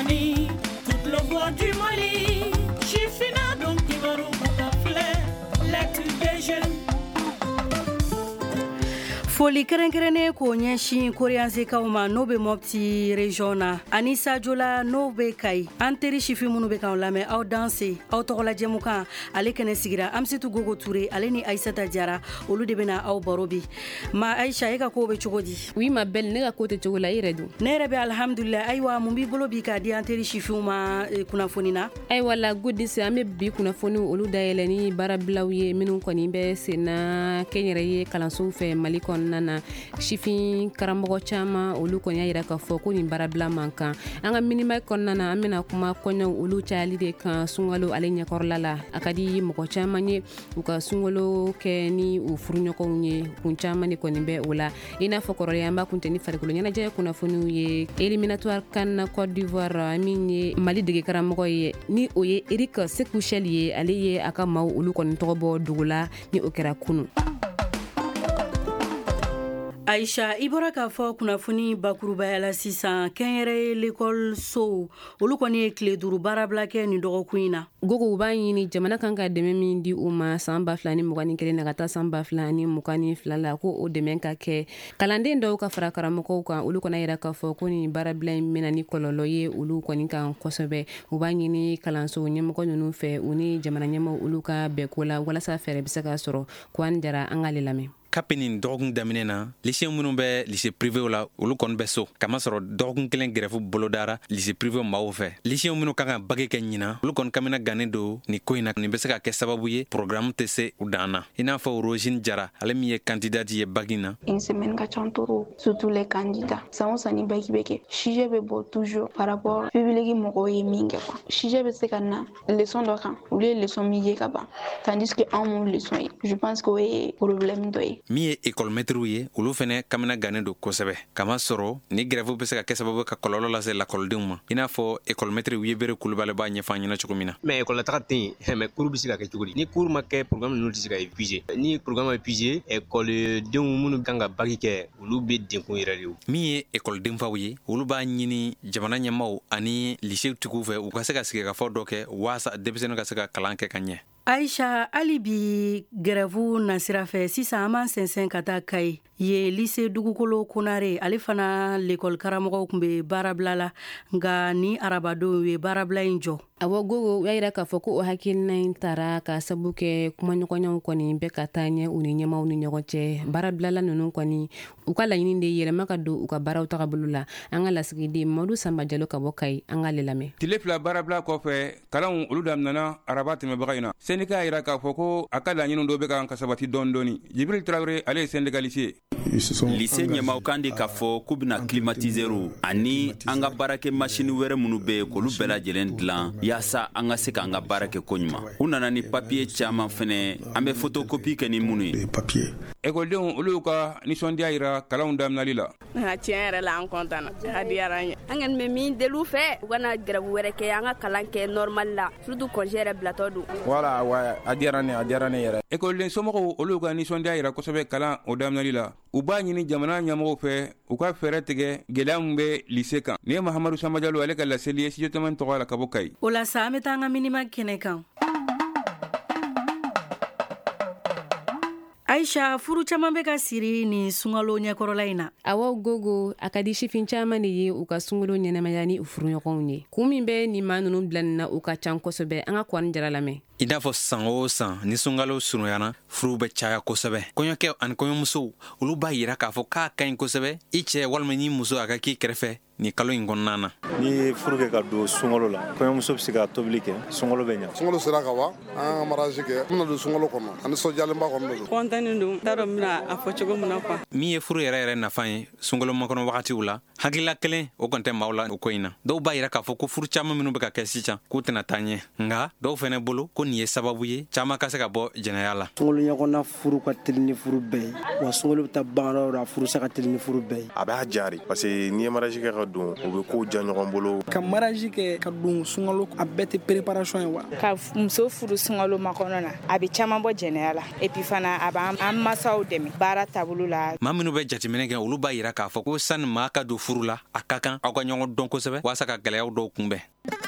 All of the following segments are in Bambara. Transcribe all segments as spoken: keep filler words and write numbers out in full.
Uni, toute le voix du Mali. Chifina donc Kibaru Butafle, l'actu des jeunes. Foli kɛrɛnkɛrɛnnen ko ɲɛsin koreansekaw ma n'o be Mopti region na ani Sajola n'o be Kayi. An teri sifin minnu be k'anw lamɛn aw danse aw tɔgɔla jɛmukan ale kɛnɛ sigira Amisitu Gogo Ture ale ni Aissata Diarra olu de bena aw baro bi. Ma Aisha e ka ko be cogo di? Oui ma belle ne ka ko te cogo la i yɛrɛ dun? Ne yɛrɛ be alhamdulillah. Ayiwa mun b'i bolo bi k'a di an teri sifinw ma kunnafoni na? Ayiwa la godisi an be bi kunnafoni olu dayɛlɛ ni baarabilaw ye minnu kɔni bɛ sen na kɛnyɛrɛ ye kalansow fɛ Mali kɔnɔ nana sifin karamɔgɔ caman olu kɔni y'a yira k'a fɔ ko nin baarabila man kan. An ka minima kɔnɔna na an bɛna kuma kɔɲɔw olu cayali de kan sunkalo ale ɲɛkɔrɔla la. A ka di mɔgɔ caman ye u ka sunkalo kɛ ni u furuɲɔgɔnw ye kun caman de kɔni bɛ o la. I n'a fɔ kɔrɔlen an b'a kuntɛ ni farikolo ɲɛnajɛ kunnafoniw ye éliminatoire CAN Côte d'Ivoire min ye Mali dege karamɔgɔ ye ni o ye Eric Sékou-Chel ye ale ye a ka maaw olu kɔni tɔgɔ bɔ dugu la ni o kɛra kunu. Aisha, i bɔra k'a fɔ kunnafoni bakurubaya la sisan kɛnyɛrɛ l'école sow olu kɔni ye tile duuru baarabila kɛ nin dɔgɔkun in na. Gogo u b'a ɲini jamana kan ka dɛmɛ min di u ma san ba fila ni mugan ni kelen na ka taa san ba fila ni mugan ni fila la ko o dɛmɛ ka kɛ kalanden dɔw ka fara karamɔgɔw kan olu kɔni yira k'a fɔ ko nin baarabila in bɛna ni kɔlɔlɔ ye olu kɔni kan kosɛbɛ. U b'a ɲini kalanso ɲɛmɔgɔ ninnu fɛ u ni jamana ɲɛmɔgɔ olu ka bɛn ko la walasa fɛɛrɛ bɛ se ka sɔrɔ ko an jara an ka le lamɛn. Kapinin dɔgɔkun daminɛ na lycée minnu bɛ lycée privé la olu kɔni bɛ so kamasɔrɔ dɔgɔkun kelen grève bolodara lycée privé maaw fɛ lycée minnu kan ka bage kɛ ɲina olu kɔni kamina gannen do ni ko in na nin bɛ se ka kɛ sababu ye programme tɛ se u dan na i n'a fɔ Rosine Jara ale min ye candidate ye bagi na. Une semaine ka ca trop surtout les candidats san o san ni bagi bɛ kɛ sujet bɛ bɔ toujours par rapport public mɔgɔw ye min kɛ quoi sujet bɛ se ka na leçon dɔ kan olu ye leçon min ye ka ban tandis que anw m'o leçon ye je pense que o ye problème dɔ ye. Mi ye école maître ye olu fɛnɛ kamina gannen do kosɛbɛ kama sɔrɔ ni grève bɛ se ka kɛ sababu ka kɔlɔlɔ lase lakɔlidenw ma i n'a fɔ école maître ye bere kulubali b'a ɲɛfɔ ɲɛna cogo min na. Mais école taga tɛ yen mais cours bɛ se ka kɛ cogo di ni cours ma kɛ programme ninnu tɛ se ka épuiser ni programme épuiser école denw minnu kan ka bagi kɛ olu bɛ denkun yɛrɛ de o. Min ye école denfaw ye olu b'a ɲini jamana ɲɛmaaw ani lycée tigiw fɛ u ka se ka sigi ka fɔ dɔ kɛ waasa denmisɛnninw ka se ka kalan kɛ ka ɲɛ. Aisha, hali bi grève na sira fɛ sisan an b'an sɛnsɛn ka taa Kayi ye lycée dugukolo Konare ale fana l'école karamɔgɔw tun bɛ baarabila la nka ni arabadon u ye baarabila in jɔ. Awɔ Gogo u y'a yira k'a fɔ ko o hakilina in taara ka sabu kɛ kumaɲɔgɔnyaw kɔni bɛ ka taa ɲɛ u ni ɲɛmaaw ni ɲɔgɔn cɛ baarabilala ninnu kɔni u ka laɲini de yɛlɛma ka don u ka baaraw tagabolo la an ka lasigiden Madu Sanba Jalo ka bɔ Kayi an ka le lamɛn. Tile fila baarabila kɔfɛ kalanw olu daminɛna araba tɛmɛbaga in na syndicat y'a yira k'a fɔ ko a ka laɲini dɔw bɛ ka ka sabati dɔɔni dɔɔni Jibril Traoré ale ye syndicaliste. Lycée ɲɛmaaw kan de k'a fɔ k'u bɛna climatiseur ani an ka baarakɛ machine wɛrɛ minnu bɛ yen k'olu bɛɛ lajɛlen dilan yaasa an ka se k'an ka baara kɛ ko ɲuman u nana ni papier caman fɛnɛ an bɛ photocopie kɛ ni minnu ye. Écoledenw olu y'u ka nisɔndiya yira kalanw daminɛli la. Nka tiɲɛ yɛrɛ la an content na a diyara an ye an kɔni bɛ min deli u fɛ u kana grève wɛrɛ kɛ an ka kalan kɛ normal la surtout congé yɛrɛ bilatɔ don. Voilà wa a diyara ne a diyara ne yɛrɛ. Écoleden somɔgɔw olu y'u ka nisɔndiya yira kosɛbɛ kalan o daminɛli la u b'a ɲini jamana ɲɛmɔgɔw fɛ u ka fɛɛrɛ tigɛ gɛlɛya min bɛ lycée kan ni ye Mahamadu Sanba Jalo ale ka laseli ye studio Tamani tɔgɔ la ka bɔ Kayi. O la sa an bɛ taa an ka minima kɛnɛ kan. Aisha, furu caman bɛ ka siri ni sunkalo ɲɛkɔrɔla in na. Awɔ Gogo a ka di sifin caman de ye u ka sunkalo ɲɛnamaya ni u furuɲɔgɔnw ye kun min bɛ nin maa ninnu bila nin na u ka can kosɛbɛ an ka Kuwani Jara lamɛn. I n'a fɔ san o san ni sunkalo surunyana furu bɛ caya kosɛbɛ kɔɲɔkɛ ani kɔɲɔmusow olu b'a yira k'a fɔ k'a ka ɲi kosɛbɛ i cɛ walima ni muso a ka k'i kɛrɛfɛ ni kalo in kɔnɔna na. Ni ye furu kɛ ka don sunkalo la kɔɲɔmuso bɛ se ka tobili kɛ sunkalo bɛ ɲa. Sunkalo sera ka ban an ka mariage kɛ an bɛna don sunkalo kɔnɔ ani nisɔndiyalenba kɔnɔ don. Kɔntannen don t'a dɔn n bɛna a fɔ cogo min na quoi. Min ye furu yɛrɛ yɛrɛ nafa ye sunkalo makɔnɔ wagatiw la hakilila kelen o kɔni tɛ maaw la o ko in na dɔw b'a yira k'a fɔ ko furu caman minnu bɛ ka kɛ sisan k'u tɛna taa ɲɛ nka dɔw fɛnɛ bolo ko nin ye sababu ye caman ka se ka bɔ jɛnɛya la. Sunkalo ɲɔgɔnna furu ka teli ni furu bɛɛ ye wa sunkalo bɛ taa ban yɔrɔ o yɔrɔ a furu se ka teli ni furu bɛɛ ye. A b'a jari parce que n'i ye mariage kɛ ka don o bɛ ko ja ɲɔgɔn bolo. Ka mariage kɛ ka don sunkalo a bɛɛ tɛ préparation ye wa. Ka muso furu sunkalo makɔnɔ na a bɛ caman bɔ jɛnɛya la et puis fana a b'an masaw dɛmɛ baara taabolo la. Maa minnu bɛ jateminɛ kɛ olu b'a yira k'a fɔ ko sani maa ka don furu la a ka kan aw ka ɲɔgɔn dɔn kosɛbɛ walasa ka gwɛlɛyaw dɔw kunbɛn.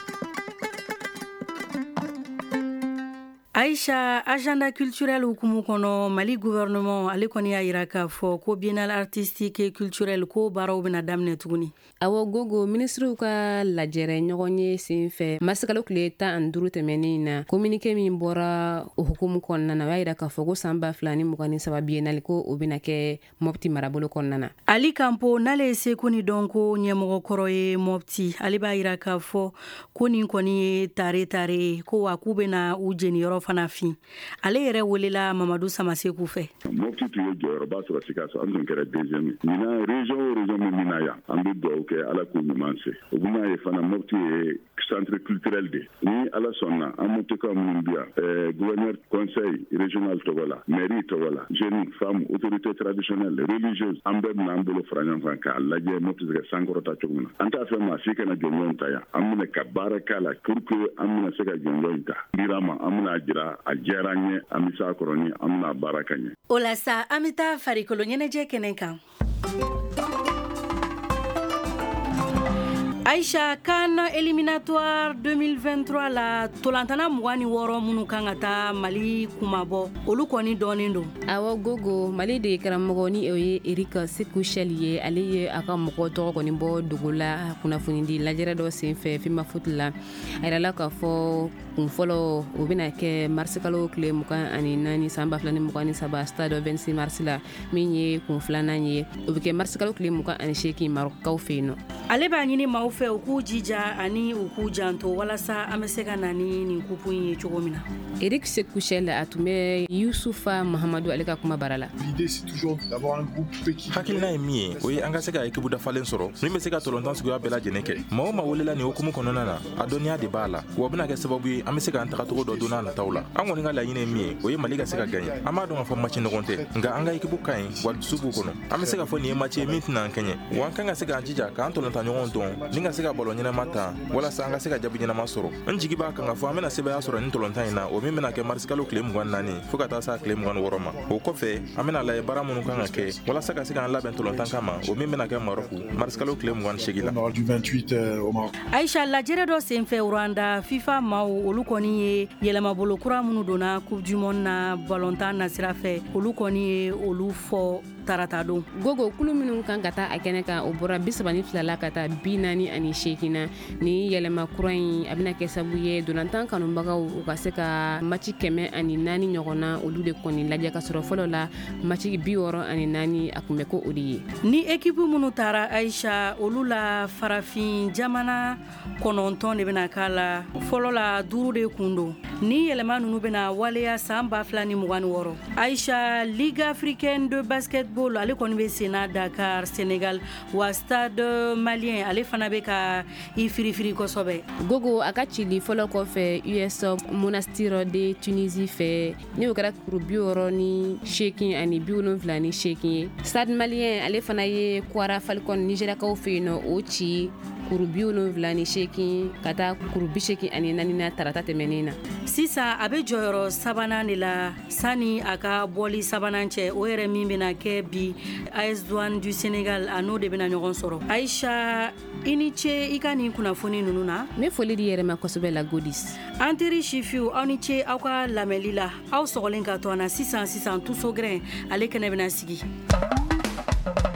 Aïcha, agenda culturel hukumu kɔnɔ Mali gouvernement ale kɔni y'a yira k'a fɔ ko biennale artistique et culturel ko baaraw bena daminɛ tuguni. Awɔ Gogo, ministrew ka lajɛrɛ ɲɔgɔn ye sen fɛ masikalo tile tan ani duuru tɛmɛnin na communiqué min bɔra o hukumu kɔnɔna na o y'a yira k'a fɔ ko san ba fila ni mugan ni saba biennale ko o bena kɛ Mopti marabolo kɔnɔna na. Ali Kampo n'ale ye seko ni dɔnko ɲɛmɔgɔ kɔrɔ ye Mopti ale b'a yira k'a fɔ ko nin kɔni ye tare tare ko wa k'u bena u jeniyɔrɔ fana fin. Ale yɛrɛ welela Mamadou Samaseku fɛ. Mopti tun ye jɔyɔrɔba sɔrɔ Sikaso an tun kɛra deuxième. Ɲinan région o région min mina yan an bɛ dugawu kɛ Ala k'u ɲuman se. O bɛna ye fana Mopti ye centre culturel de. Ni Ala sɔnna an Moptikaw minnu bi yan gouverneur conseil régional tɔgɔ la mairie tɔgɔ la jeunes femmes autorités traditionnelles religieuses an bɛɛ bɛna an bolo fara ɲɔgɔn kan k'a lajɛ Mopti bɛ kɛ sankɔrɔta cogo min na. An t'a fɛ maa si kana jɔnjɔn ta yan an bɛna ka baara k'a la pour que an bɛna se ka jɔnjɔn ta. Dira ma an bɛna jira a diyara n ye an bɛ s'a kɔrɔ ni an bɛna baara ka ɲɛ. O la sa an bɛ taa farikolo ɲɛnajɛ kɛnɛ kan. Aïcha, CAN éliminatoire deux mille vingt-trois la tolantana mugan ni wɔɔrɔ minnu kan ka taa Mali kumabɔ olu kɔni dɔɔnin don. Awɔ Gogo, Mali de karamɔgɔ ni o ye Eric Sekuchel ye ale ye a ka mɔgɔ tɔgɔ kɔni bɔ dogo la kunnafonidi lajɛrɛ dɔ senfɛ FIFA foot la a yirala k'a fɔ kun fɔlɔ o bɛna kɛ mars kalo tile mugan ani naani san ba fila ni mugan ni saba stade vingt-six mars la min ye kun filanan ye o bɛ kɛ mars kalo tile mugan ani seegin Marɔkaw fɛ yen nɔ. Ale b'a ɲini maaw fɛ u k'u jija ani u k'u janto walasa an bɛ se ka na ni nin kupu in ye cogo min na. Eric Sekuchel a tun bɛ Yusufa Mahamadu ale ka kuma bara la. Hakilina ye min ye o ye an ka se ka équipe dafalen sɔrɔ min bɛ se ka tɔlɔntan suguya bɛɛ lajɛlen kɛ. Maa o maa welela nin hukumu kɔnɔna na a dɔnniya de b'a la wa a bɛna kɛ sababu ye an bɛ se k'an tagacogo dɔ don n'a nataw la. An kɔni ka laɲini ye min ye o ye Mali ka se ka gagner. An b'a dɔn k'a fɔ match nɔgɔn tɛ nka an ka équipe ka ɲi wa dusu b'u kɔnɔ. An bɛ se ka fɔ nin ye match ye min tɛna an kɛɲɛ wa an kan ka se k'an jija k'an tɔlɔntan ɲɔgɔn dɔn ni ka se ka ballon ɲɛnama ta walasa an ka se ka jaabi ɲɛnama sɔrɔ. N jigi b'a kan ka fɔ an bɛna sɛbɛya sɔrɔ nin tɔlɔntan in na o min bɛna kɛ mars kalo tile mugan ni naani fo ka taa se tile mugan ni wɔɔrɔ ma. O kɔfɛ an bɛna lajɛ baara minnu kan ka kɛ walasa ka se k'an labɛn tɔlɔntan kama o min bɛna kɛ Marɔku mars kalo tile mugan ni seegin la. Aïcha, lajɛrɛ dɔ senfɛ Rwanda FIFA maaw olu kɔni ye yɛlɛmabolo kura minnu donna coupe du monde na ballontan na sira fɛ olu kɔni ye olu fɔ tarata don. Gogo, kulu minnu kan ka taa a kɛnɛ kan o bɔra bi saba ni fila la ka taa bi naani ani seegin na ni yɛlɛma kura in a bɛna kɛ sababu ye dolantan kanubagaw u ka se ka match kɛmɛ ani naani ɲɔgɔnna olu de kɔni lajɛ ka sɔrɔ fɔlɔ la match bi wɔɔrɔ ani naani a kun bɛ ko o de ye. Ni équipe minnu taara Aïcha olu la farafin jamana kɔnɔntɔn de bɛna k'a la fɔlɔ la duuru de kun don ni yɛlɛma ninnu bɛna waleya san ba fila ni mugan ni wɔɔrɔ. Aïcha, Ligue africaine de basketball ale kɔni bɛ senna Dakar Sénégal wa stade malien ale fana bɛ ka i firifiri kosɛbɛ. Gogo, a ka cili fɔlɔ kɔfɛ U S Monastir de Tunisie fɛ ni o kɛra kuru bi wɔɔrɔ ni seegin ani bi wolonwula ni seegin ye. Stade malien ale fana ye Kwara Falcon Nigériakaw fɛ yen nɔ o ci kuru bi wolonwula ni seegin ka taa kuru bi seegin ani naani na tarata tɛmɛnen na. Sisan a bɛ jɔyɔrɔ sabanan de la sani a ka bɔli sabanan cɛ o yɛrɛ min bɛna kɛ bi A S Douane du Sénégal a n'o de bɛna ɲɔgɔn sɔrɔ. Aïcha, i ni ce i ka nin kunnafoni ninnu na. N bɛ foli di yɛrɛ ma kosɛbɛ la Godis. An teri sifiw aw ni ce aw ka lamɛnli la aw sɔgɔlen ka to an na sisan sisan tuso gɛrɛn ale kɛnɛ bɛna sigi.